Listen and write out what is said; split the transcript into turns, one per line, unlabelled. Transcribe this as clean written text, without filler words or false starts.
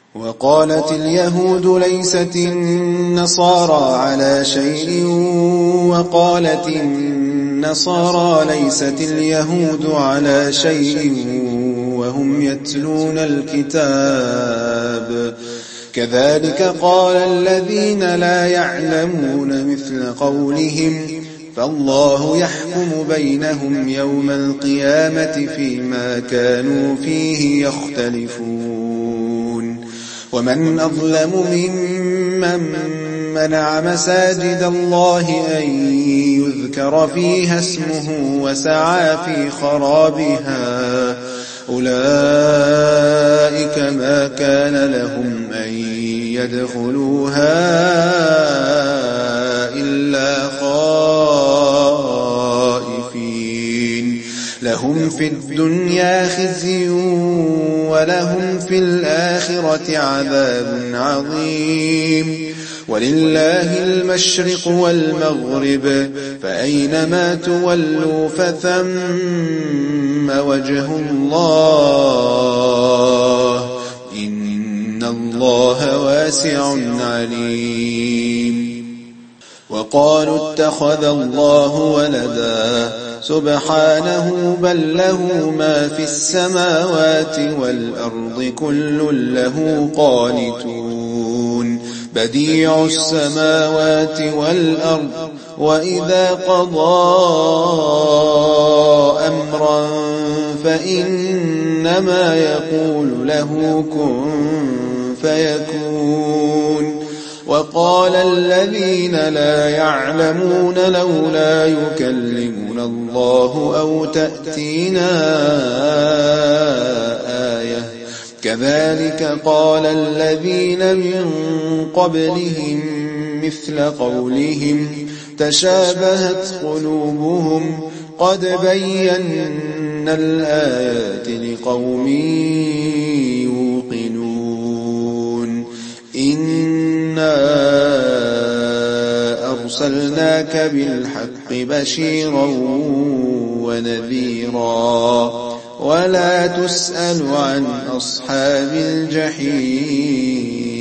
وقالت اليهود ليست النصارى على شيء وقالت النصارى ليست اليهود على شيء وهم يتلون الكتاب كذلك قال الذين لا يعلمون مثل قولهم فالله يحكم بينهم يوم القيامة فيما كانوا فيه يختلفون ومن أظلم ممن منع مساجد الله أن يذكر فيها اسمه وسعى في خرابها أولئك ما كان لهم أن يدخلوها إلا خائفين لهم في الدنيا خزي ولهم في الآخرة عذاب عظيم ولله المشرق والمغرب فأينما تولوا فثم وجه الله إن الله واسع عليم وقالوا اتخذ الله ولدا سبحانه بل له ما في السماوات والأرض كل له قانتون بديع السماوات والأرض وإذا قضى أمرا فإنما يقول له كن فيكون وقال الذين لا يعلمون لولا يكلمنا الله أو تأتينا آية كذلك قال الذين من قبلهم مثل قولهم تشابهت قلوبهم قد بينا الآيات لقوم يوقنون إنا أرسلناك بالحق بشيرا ونذيرا ولا تسأل عن أصحاب الجحيم